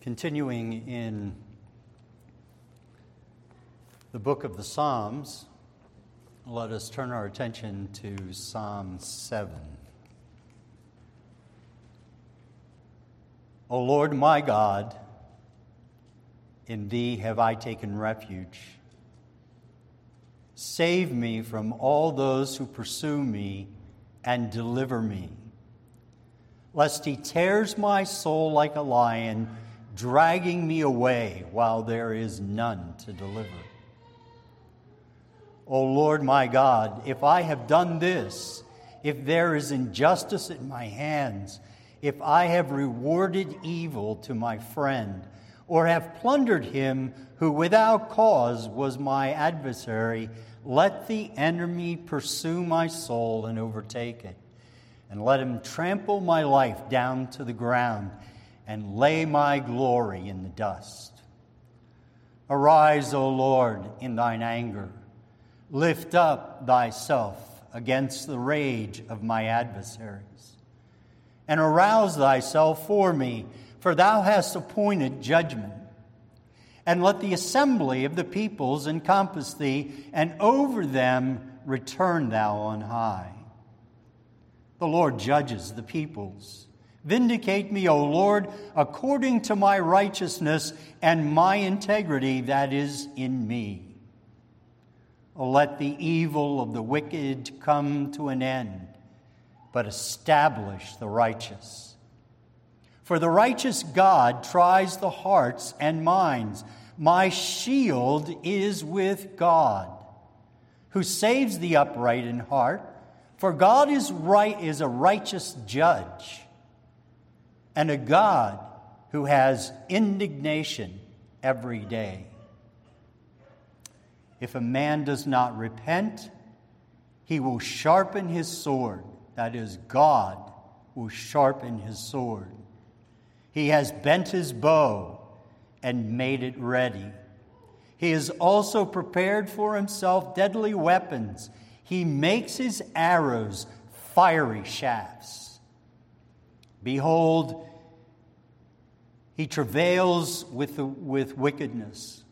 Continuing in the book of the Psalms, let us turn our attention to Psalm 7. O Lord my God, in thee have I taken refuge. Save me from all those who pursue me and deliver me, lest he tears my soul like a lion, dragging me away while there is none to deliver. O Lord my God, if I have done this, if there is injustice in my hands, if I have rewarded evil to my friend, or have plundered him who without cause was my adversary, let the enemy pursue my soul and overtake it, and let him trample my life down to the ground, and lay my glory in the dust. Arise, O Lord, in thine anger. Lift up thyself against the rage of my adversaries. And arouse thyself for me, for thou hast appointed judgment. And let the assembly of the peoples encompass thee, and over them return thou on high. The Lord judges the peoples. Vindicate me, O Lord, according to my righteousness and my integrity that is in me. O let the evil of the wicked come to an end, but establish the righteous. For the righteous God tries the hearts and minds. My shield is with God, who saves the upright in heart. For God is a righteous judge, and a God who has indignation every day. If a man does not repent, he will sharpen his sword. That is, God will sharpen his sword. He has bent his bow and made it ready. He has also prepared for himself deadly weapons. He makes his arrows fiery shafts. Behold, he travails with wickedness,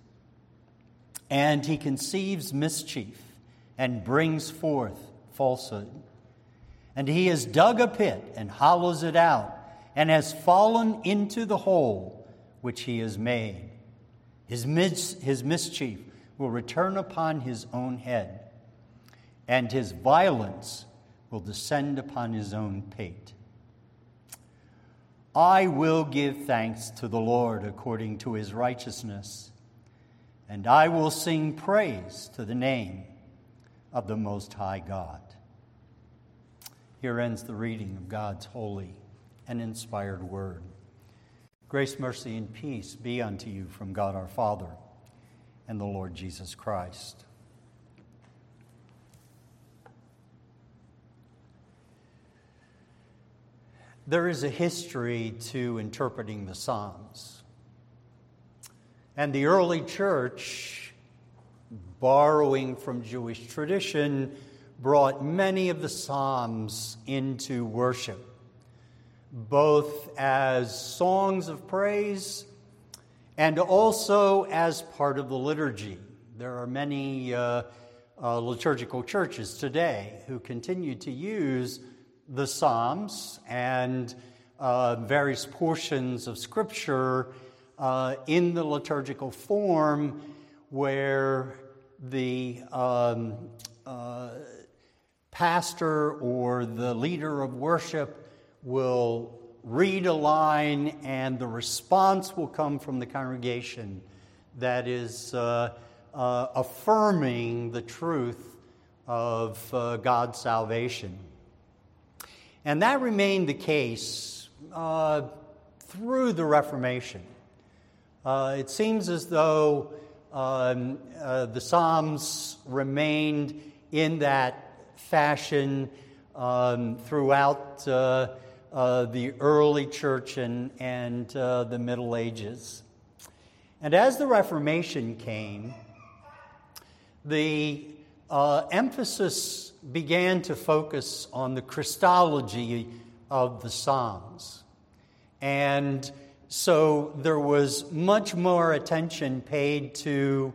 and he conceives mischief and brings forth falsehood. And he has dug a pit and hollows it out, and has fallen into the hole which he has made. His mischief will return upon his own head, and his violence will descend upon his own pate. I will give thanks to the Lord according to his righteousness, and I will sing praise to the name of the Most High God. Here ends the reading of God's holy and inspired word. Grace, mercy, and peace be unto you from God our Father and the Lord Jesus Christ. There is a history to interpreting the Psalms. And the early church, borrowing from Jewish tradition, brought many of the Psalms into worship, both as songs of praise and also as part of the liturgy. There are many liturgical churches today who continue to use the Psalms and various portions of Scripture in the liturgical form, where the pastor or the leader of worship will read a line, and the response will come from the congregation that is affirming the truth of God's salvation. And that remained the case through the Reformation. It seems as though the Psalms remained in that fashion throughout the early church and the Middle Ages. And as the Reformation came, the emphasis began to focus on the Christology of the Psalms. And so there was much more attention paid to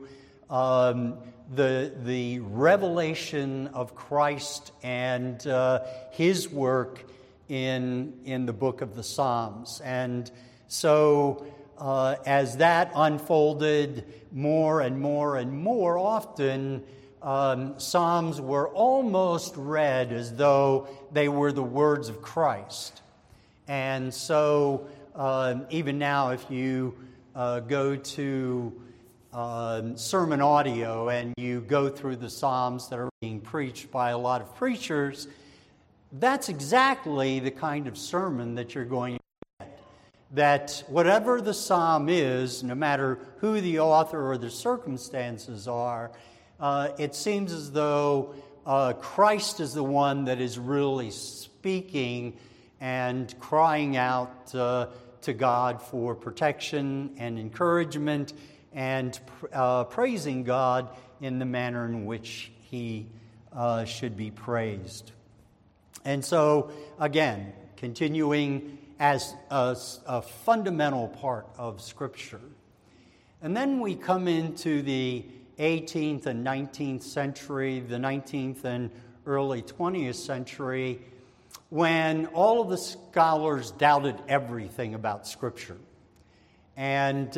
the revelation of Christ and his work in the book of the Psalms. And so as that unfolded more and more and more often, Psalms were almost read as though they were the words of Christ. And so even now, if you go to sermon audio and you go through the Psalms that are being preached by a lot of preachers, that's exactly the kind of sermon that you're going to get. That whatever the psalm is, no matter who the author or the circumstances are, it seems as though Christ is the one that is really speaking and crying out to God for protection and encouragement and praising God in the manner in which he should be praised. And so, again, continuing as a fundamental part of Scripture. And then we come into the 18th and 19th century, the 19th and early 20th century, when all of the scholars doubted everything about Scripture. And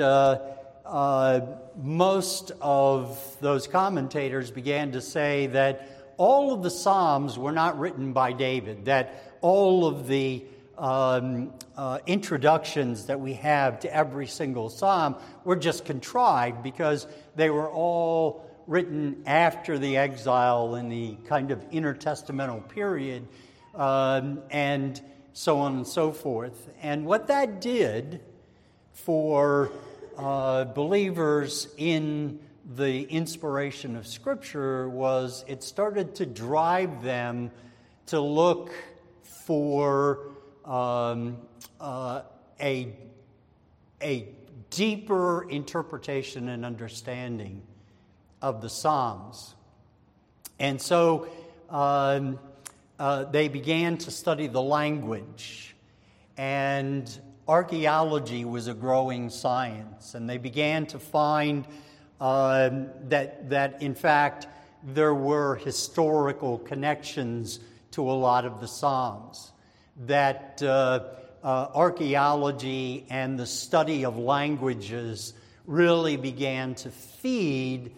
most of those commentators began to say that all of the Psalms were not written by David, that all of the introductions that we have to every single Psalm were just contrived because they were all written after the exile in the kind of intertestamental period, and so on and so forth. And what that did for believers in the inspiration of Scripture was it started to drive them to look for a deeper interpretation and understanding of the Psalms. And so they began to study the language, and archaeology was a growing science, and they began to find that in fact there were historical connections to a lot of the Psalms, that archaeology and the study of languages really began to feed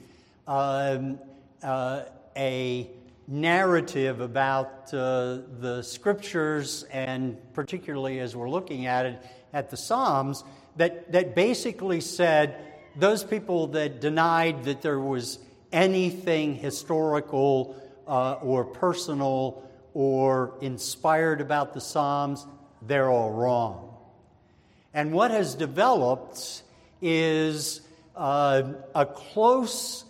a narrative about the Scriptures, and particularly as we're looking at it at the Psalms, that basically said those people that denied that there was anything historical or personal or inspired about the Psalms, they're all wrong. And what has developed is a close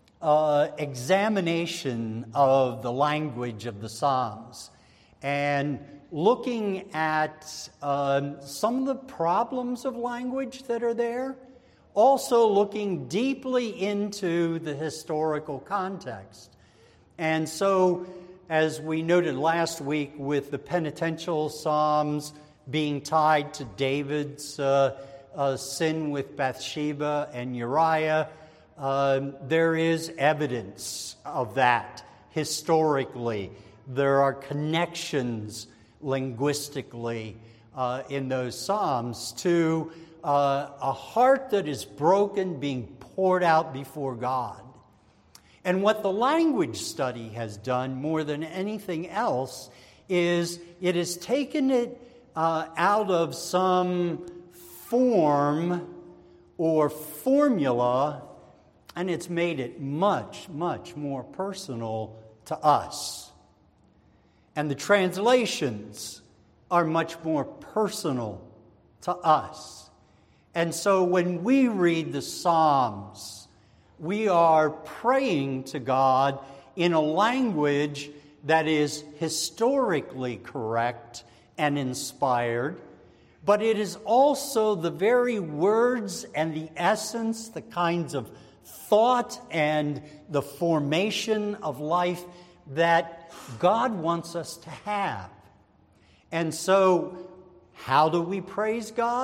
examination of the language of the Psalms and looking at some of the problems of language that are there, also looking deeply into the historical context. And so, as we noted last week with the penitential Psalms being tied to David's sin with Bathsheba and Uriah, there is evidence of that historically. There are connections linguistically in those Psalms to a heart that is broken being poured out before God. And what the language study has done more than anything else is it has taken it out of some form or formula, and it's made it much, much more personal to us. And the translations are much more personal to us. And so when we read the Psalms, we are praying to God in a language that is historically correct and inspired, but it is also the very words and the essence, the kinds of thought and the formation of life that God wants us to have. And so, how do we praise God?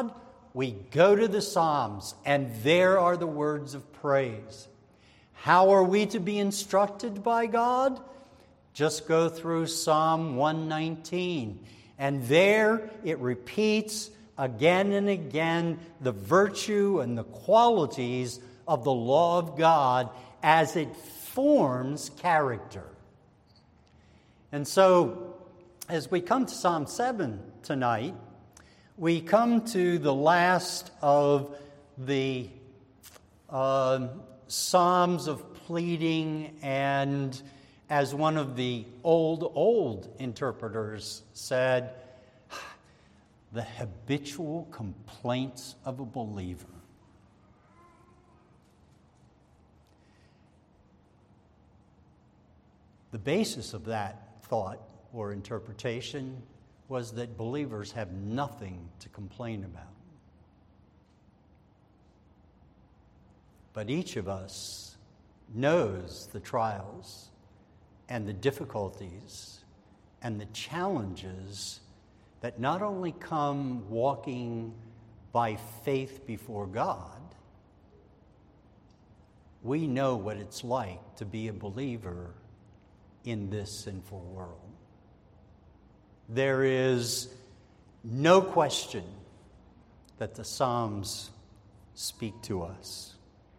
we go to the Psalms, and there are the words of praise. How are we to be instructed by God? Just go through Psalm 119, and there it repeats again and again the virtue and the qualities of the law of God as it forms character. And so, as we come to Psalm 7 tonight, we come to the last of the Psalms of pleading, and as one of the old interpreters said, the habitual complaints of a believer. The basis of that thought or interpretation was that believers have nothing to complain about. But each of us knows the trials and the difficulties and the challenges that not only come walking by faith before God, we know what it's like to be a believer in this sinful world. There is no question that the Psalms speak to us.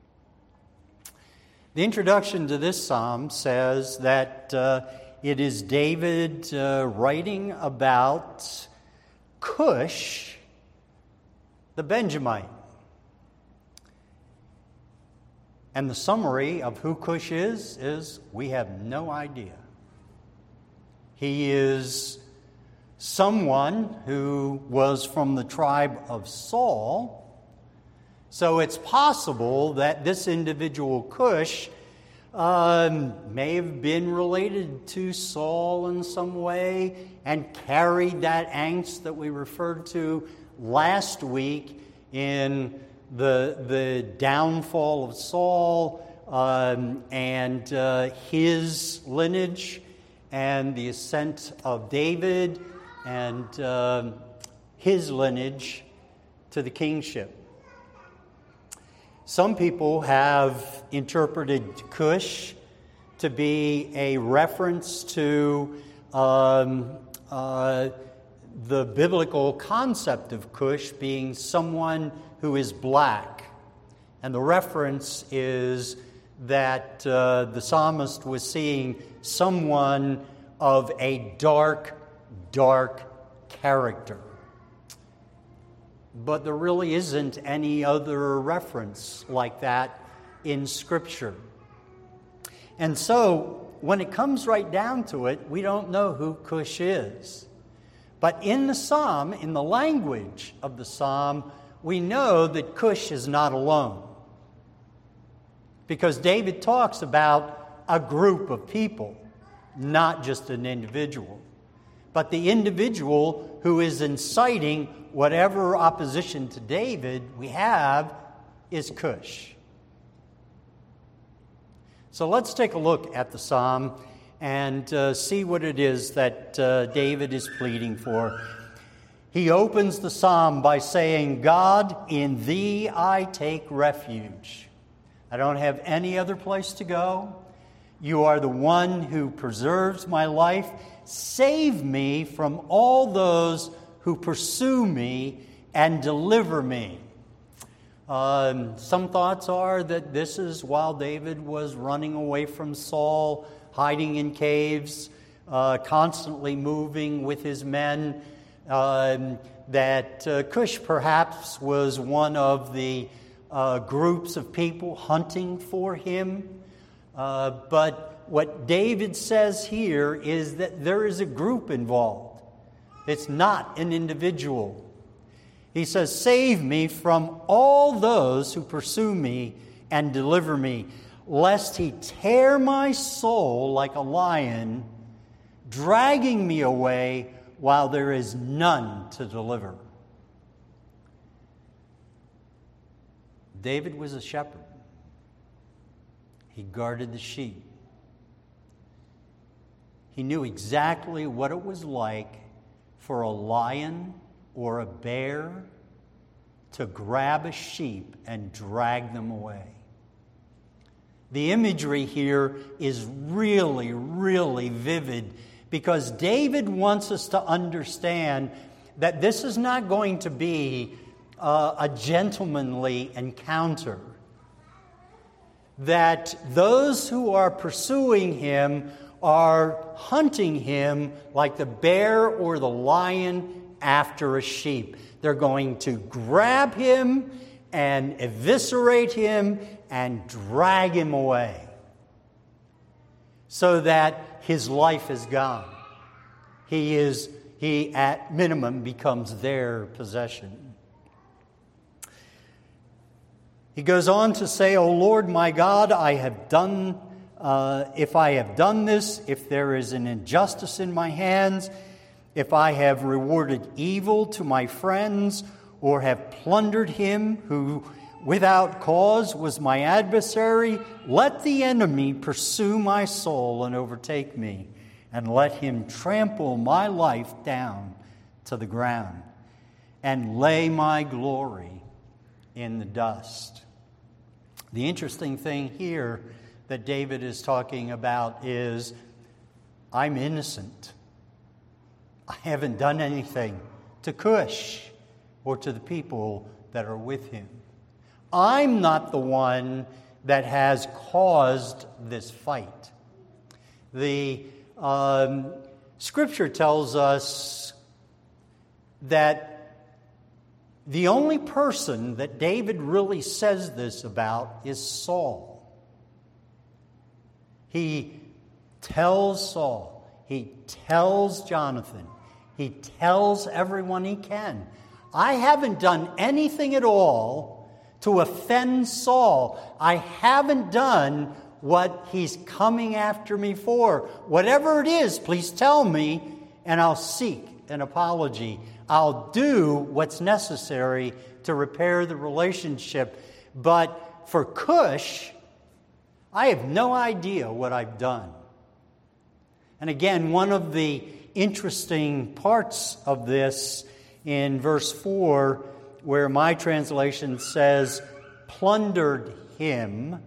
The introduction to this psalm says that it is David writing about Cush, the Benjamite. And the summary of who Cush is we have no idea. He is someone who was from the tribe of Saul. So it's possible that this individual Cush may have been related to Saul in some way and carried that angst that we referred to last week in the downfall of Saul and his lineage and the ascent of David and his lineage to the kingship. Some people have interpreted Cush to be a reference to the biblical concept of Cush being someone who is black. And the reference is that the psalmist was seeing someone of a dark character. But there really isn't any other reference like that in Scripture. And so, when it comes right down to it, we don't know who Cush is. But in the psalm, in the language of the psalm, we know that Cush is not alone. Because David talks about a group of people, not just an individual. But the individual who is inciting whatever opposition to David we have is Cush. So let's take a look at the psalm and see what it is that David is pleading for. He opens the psalm by saying, God, in thee I take refuge. I don't have any other place to go. You are the one who preserves my life. Save me from all those who pursue me and deliver me. Some thoughts are that this is while David was running away from Saul, hiding in caves, constantly moving with his men, that Cush perhaps was one of the groups of people hunting for him. But what David says here is that there is a group involved. It's not an individual. He says, save me from all those who pursue me and deliver me, lest he tear my soul like a lion, dragging me away while there is none to deliver. David was a shepherd. He guarded the sheep. He knew exactly what it was like for a lion or a bear to grab a sheep and drag them away. The imagery here is really, really vivid because David wants us to understand that this is not going to be a gentlemanly encounter. That those who are pursuing him are hunting him like the bear or the lion after a sheep. They're going to grab him and eviscerate him and drag him away so that his life is gone. He at minimum becomes their possession. He goes on to say, O Lord my God, if I have done this, if there is an injustice in my hands, if I have rewarded evil to my friends, or have plundered him who without cause was my adversary, let the enemy pursue my soul and overtake me, and let him trample my life down to the ground, and lay my glory in the dust. The interesting thing here that David is talking about is, I'm innocent. I haven't done anything to Cush or to the people that are with him. I'm not the one that has caused this fight. The Scripture tells us that the only person that David really says this about is Saul. He tells Saul, he tells Jonathan, he tells everyone he can, I haven't done anything at all to offend Saul. I haven't done what he's coming after me for. Whatever it is, please tell me, and I'll seek an apology. I'll do what's necessary to repair the relationship. But for Cush, I have no idea what I've done. And again, one of the interesting parts of this in verse 4, where my translation says, plundered him.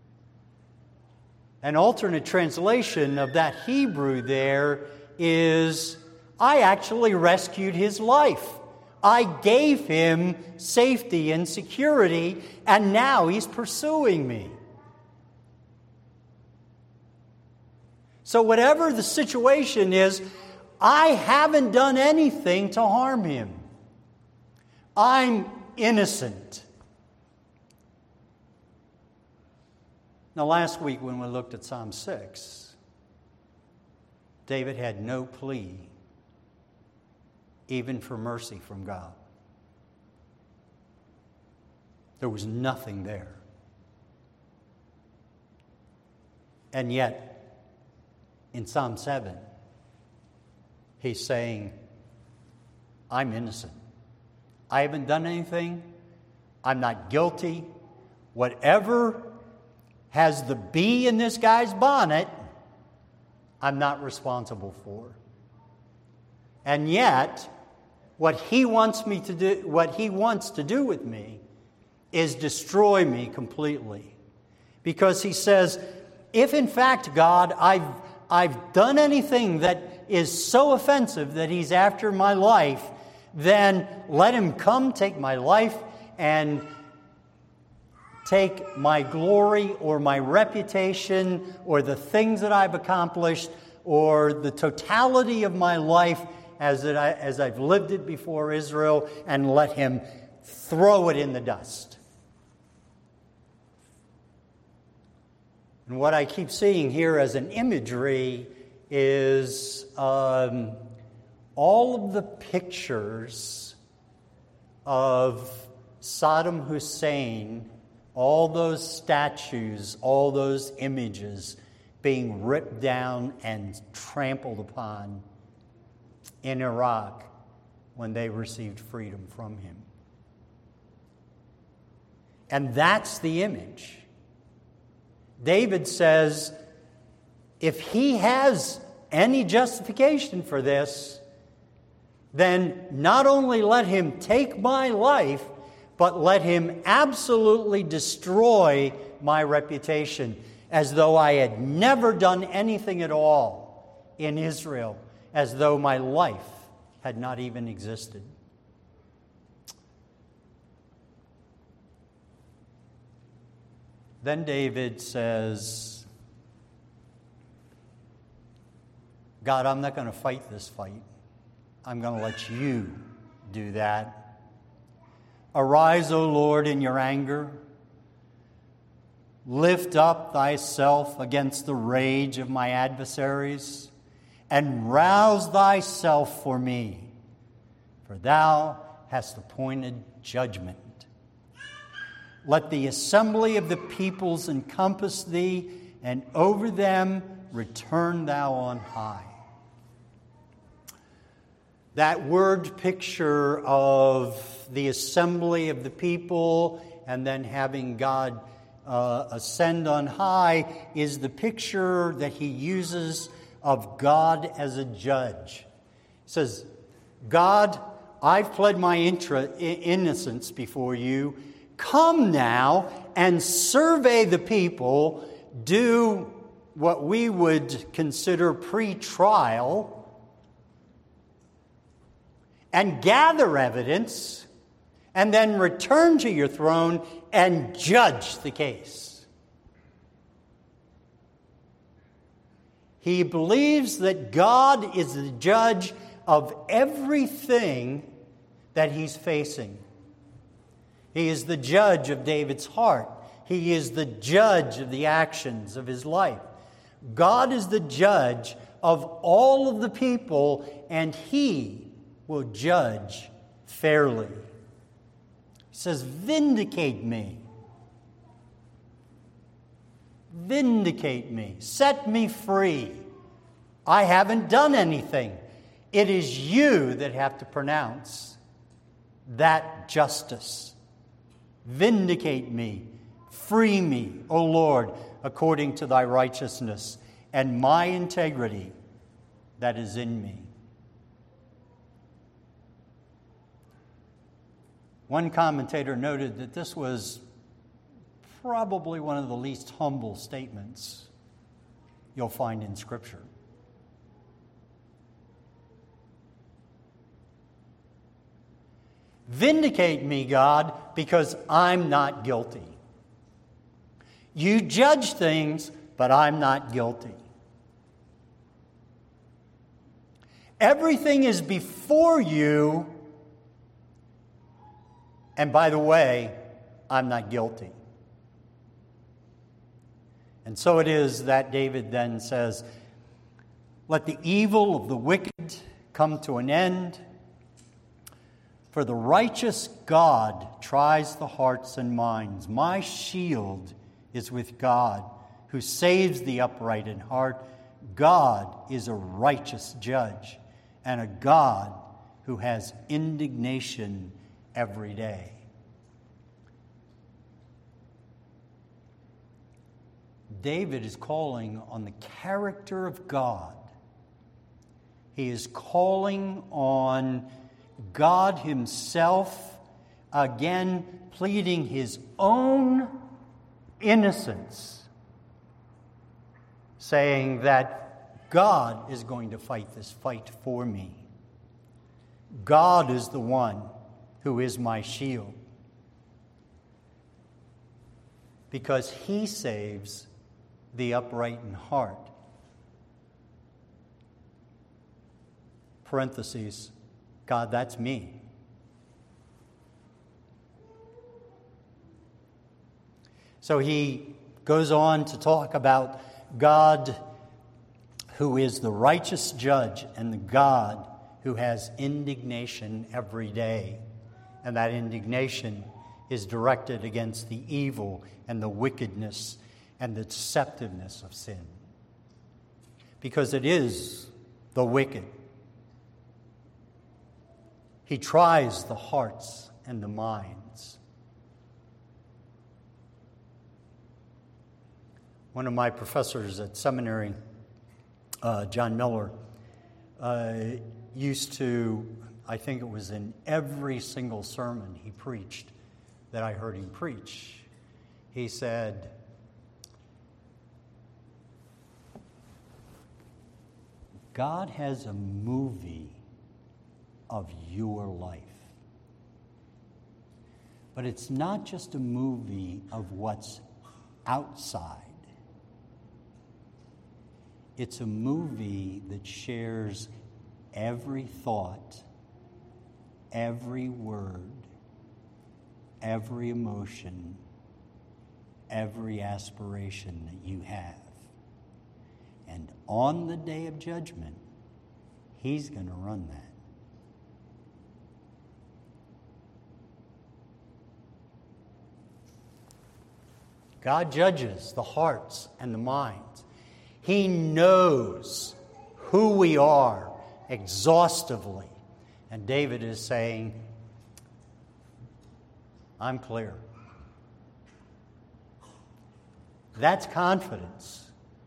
An alternate translation of that Hebrew there is, I actually rescued his life. I gave him safety and security, and now he's pursuing me. So whatever the situation is, I haven't done anything to harm him. I'm innocent. Now, last week when we looked at Psalm 6, David had no plea, even for mercy from God. There was nothing there. And yet, in Psalm 7, he's saying, I'm innocent. I haven't done anything. I'm not guilty. Whatever has the bee in this guy's bonnet, I'm not responsible for. And yet, what he wants to do with me is destroy me completely. Because he says, if in fact, God, I've done anything that is so offensive that he's after my life, then let him come take my life and take my glory or my reputation or the things that I've accomplished or the totality of my life as I've lived it before Israel, and let him throw it in the dust. And what I keep seeing here as an imagery is all of the pictures of Saddam Hussein, all those statues, all those images being ripped down and trampled upon in Iraq when they received freedom from him. And that's the image. David says, if he has any justification for this, then not only let him take my life, but let him absolutely destroy my reputation, as though I had never done anything at all in Israel, as though my life had not even existed. Then David says, God, I'm not going to fight this fight. I'm going to let you do that. Arise, O Lord, in your anger. Lift up thyself against the rage of my adversaries, and rouse thyself for me, for thou hast appointed judgment. Let the assembly of the peoples encompass thee, and over them return thou on high. That word picture of the assembly of the people and then having God ascend on high is the picture that he uses of God as a judge. He says, God, I've pled my innocence before you. Come now and survey the people, do what we would consider pre-trial, and gather evidence, and then return to your throne and judge the case. He believes that God is the judge of everything that he's facing. He is the judge of David's heart. He is the judge of the actions of his life. God is the judge of all of the people, and he will judge fairly. He says, vindicate me. Vindicate me. Set me free. I haven't done anything. It is you that have to pronounce that justice. Vindicate me. Free me, O Lord, according to thy righteousness and my integrity that is in me. One commentator noted that this was probably one of the least humble statements you'll find in Scripture. Vindicate me, God, because I'm not guilty. You judge things, but I'm not guilty. Everything is before you. And by the way, I'm not guilty. And so it is that David then says, let the evil of the wicked come to an end, for the righteous God tries the hearts and minds. My shield is with God, who saves the upright in heart. God is a righteous judge, and a God who has indignation every day. David is calling on the character of God. He is calling on God himself, again pleading his own innocence, saying that God is going to fight this fight for me. God is the one who is my shield, because he saves the upright in heart. Parentheses, God, that's me. So he goes on to talk about God who is the righteous judge and the God who has indignation every day. And that indignation is directed against the evil and the wickedness and the deceptiveness of sin. Because it is the wicked. He tries the hearts and the minds. One of my professors at seminary, John Miller, used to, I think it was in every single sermon he preached, that I heard him preach. He said, God has a movie of your life. But it's not just a movie of what's outside. It's a movie that shares every thought, every word, every emotion, every aspiration that you have. And on the day of judgment, he's going to run that. God judges the hearts and the minds. He knows who we are exhaustively. And David is saying, I'm clear. That's confidence.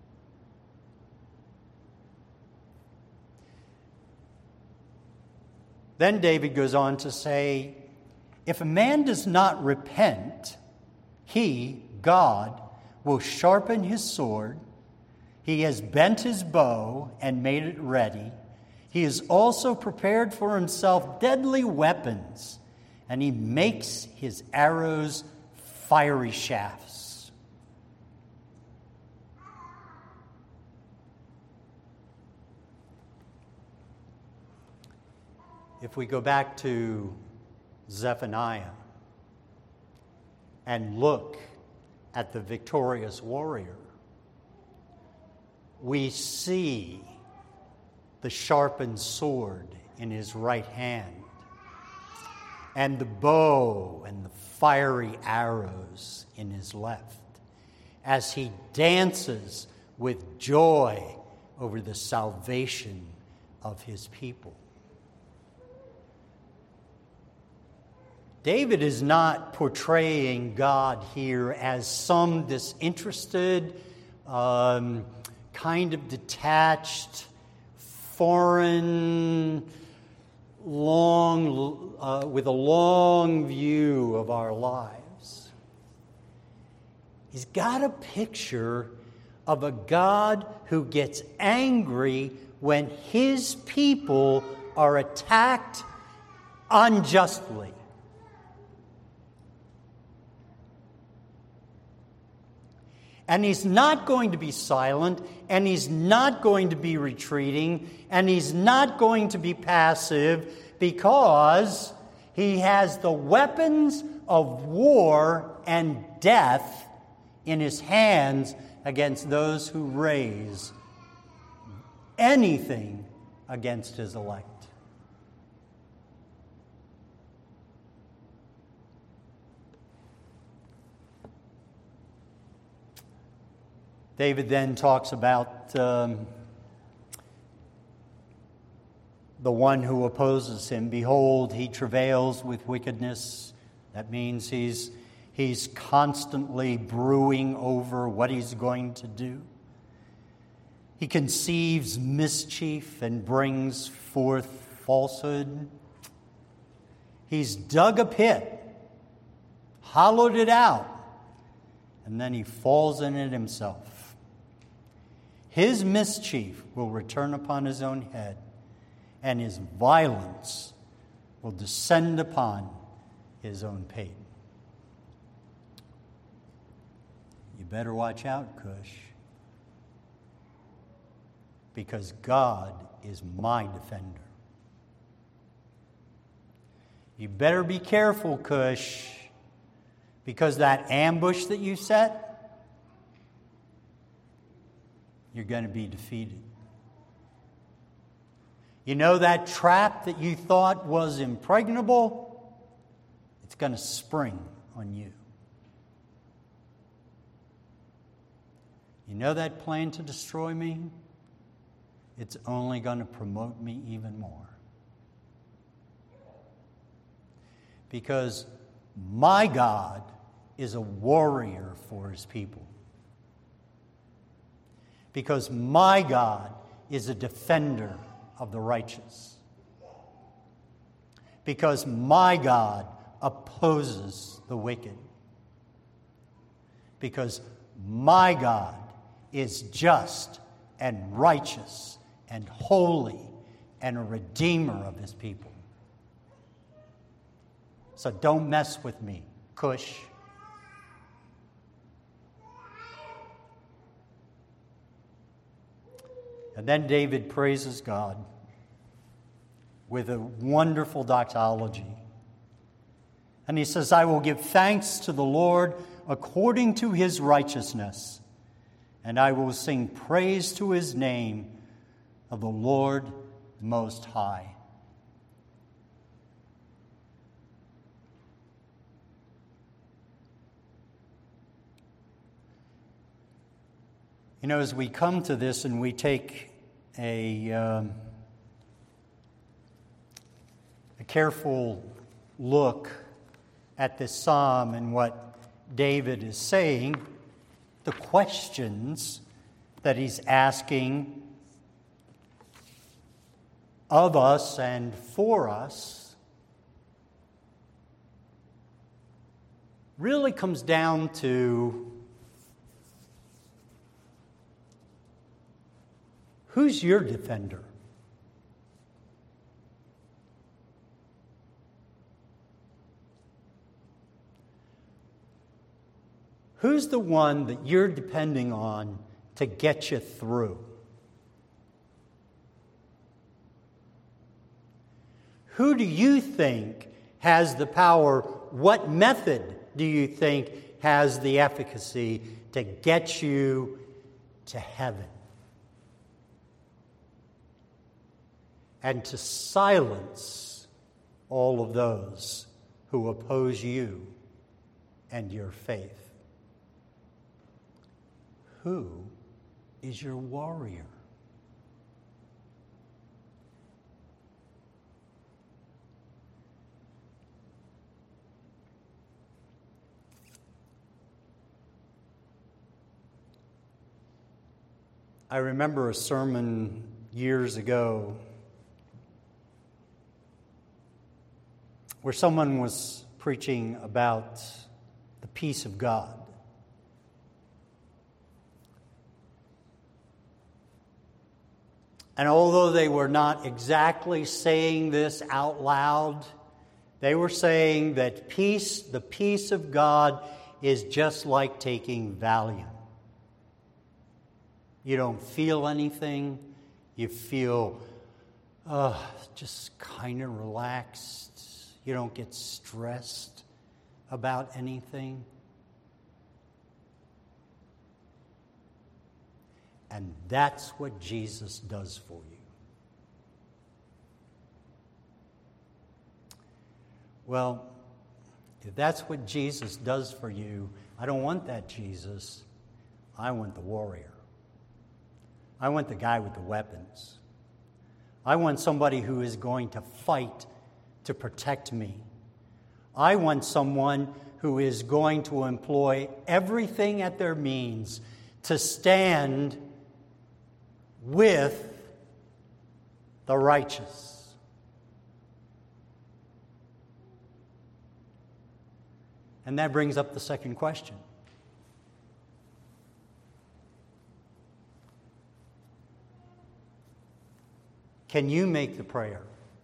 Then David goes on to say, if a man does not repent, he, God, will sharpen his sword. He has bent his bow and made it ready. He has also prepared for himself deadly weapons, and he makes his arrows fiery shafts. If we go back to Zephaniah and look at the victorious warrior, we see the sharpened sword in his right hand and the bow and the fiery arrows in his left as he dances with joy over the salvation of his people. David is not portraying God here as some disinterested, kind of detached, foreign, with a long view of our lives. He's got a picture of a God who gets angry when his people are attacked unjustly. And he's not going to be silent, and he's not going to be retreating, and he's not going to be passive, because he has the weapons of war and death in his hands against those who raise anything against his elect. David then talks about the one who opposes him. Behold, he travails with wickedness. That means he's constantly brewing over what he's going to do. He conceives mischief and brings forth falsehood. He's dug a pit, hollowed it out, and then he falls in it himself. His mischief will return upon his own head, and his violence will descend upon his own pate. You better watch out, Cush, because God is my defender. You better be careful, Cush, because that ambush that you set, you're going to be defeated. You know that trap that you thought was impregnable? It's going to spring on you. You know that plan to destroy me? It's only going to promote me even more. Because my God is a warrior for his people. Because my God is a defender of the righteous. Because my God opposes the wicked. Because my God is just and righteous and holy and a redeemer of his people. So don't mess with me, Cush. And then David praises God with a wonderful doxology. And he says, I will give thanks to the Lord according to his righteousness, and I will sing praise to his name of the Lord Most High. You know, as we come to this and we take a careful look at this psalm and what David is saying, the questions that he's asking of us and for us really comes down to who's your defender? Who's the one that you're depending on to get you through? Who do you think has the power? What method do you think has the efficacy to get you to heaven? And to silence all of those who oppose you and your faith. Who is your warrior? I remember a sermon years ago where someone was preaching about the peace of God. And although they were not exactly saying this out loud, they were saying that peace, the peace of God, is just like taking Valium. You don't feel anything. You feel just kind of relaxed. You don't get stressed about anything. And that's what Jesus does for you. Well, if that's what Jesus does for you, I don't want that Jesus. I want the warrior. I want the guy with the weapons. I want somebody who is going to fight to protect me. I want someone who is going to employ everything at their means to stand with the righteous. And that brings up the second question. Can you make the prayer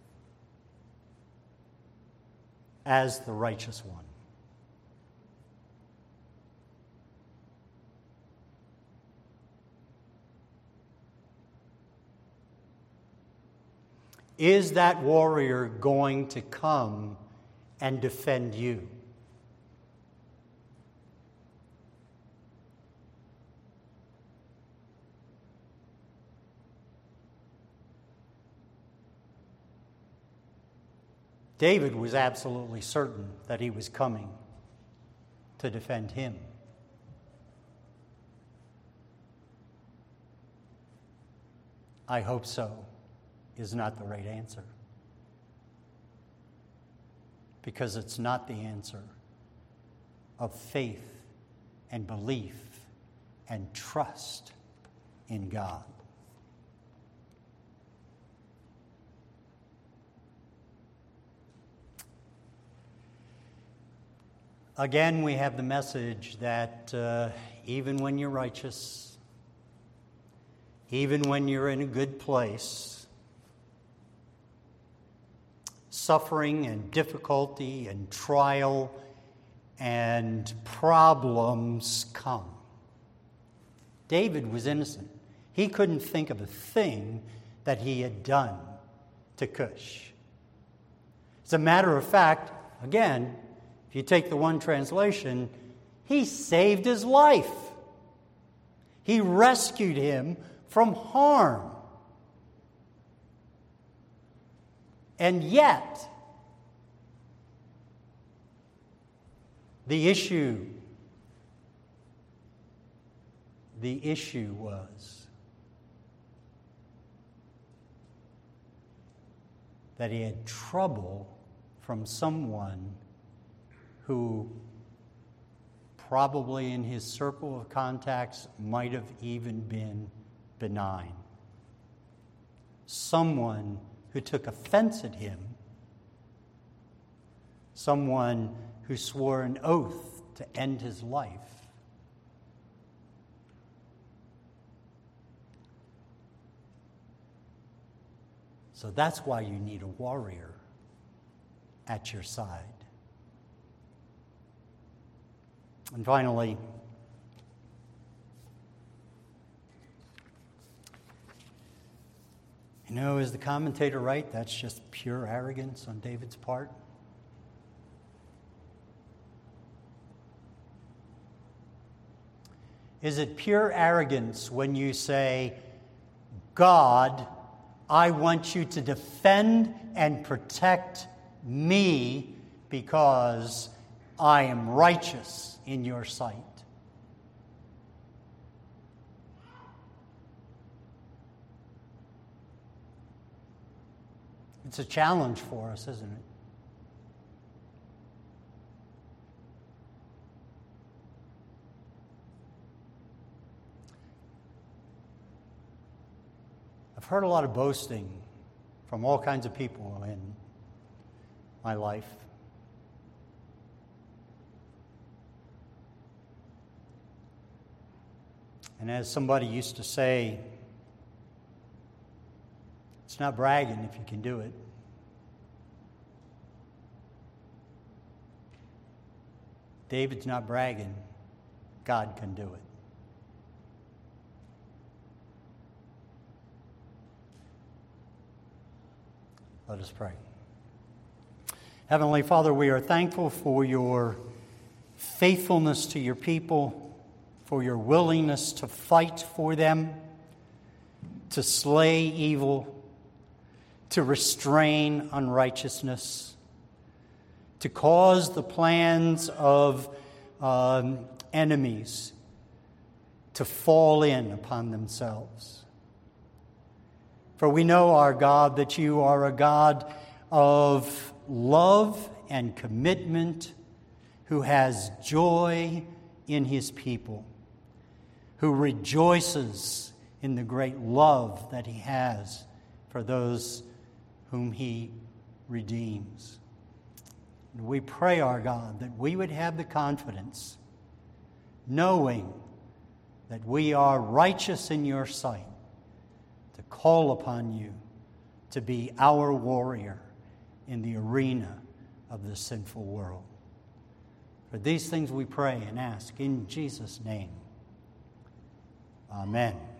as the righteous one? Is that warrior going to come and defend you? David was absolutely certain that he was coming to defend him. I hope so is not the right answer. Because it's not the answer of faith and belief and trust in God. Again, we have the message that even when you're righteous, even when you're in a good place, suffering and difficulty and trial and problems come. David was innocent. He couldn't think of a thing that he had done to Cush. As a matter of fact, again, if you take the one translation, he saved his life. He rescued him from harm. And yet, the issue was that he had trouble from someone who probably in his circle of contacts might have even been benign. Someone who took offense at him. Someone who swore an oath to end his life. So that's why you need a warrior at your side. And finally, is the commentator right? That's just pure arrogance on David's part. Is it pure arrogance when you say, God, I want you to defend and protect me because I am righteous in your sight? It's a challenge for us, isn't it? I've heard a lot of boasting from all kinds of people in my life. And as somebody used to say, it's not bragging if you can do it. David's not bragging. God can do it. Let us pray. Heavenly Father, we are thankful for your faithfulness to your people, for your willingness to fight for them, to slay evil, to restrain unrighteousness, to cause the plans of enemies to fall in upon themselves. For we know, our God, that you are a God of love and commitment, who has joy in his people, who rejoices in the great love that he has for those whom he redeems. And we pray, our God, that we would have the confidence, knowing that we are righteous in your sight, to call upon you to be our warrior in the arena of the sinful world. For these things we pray and ask in Jesus' name. Amen.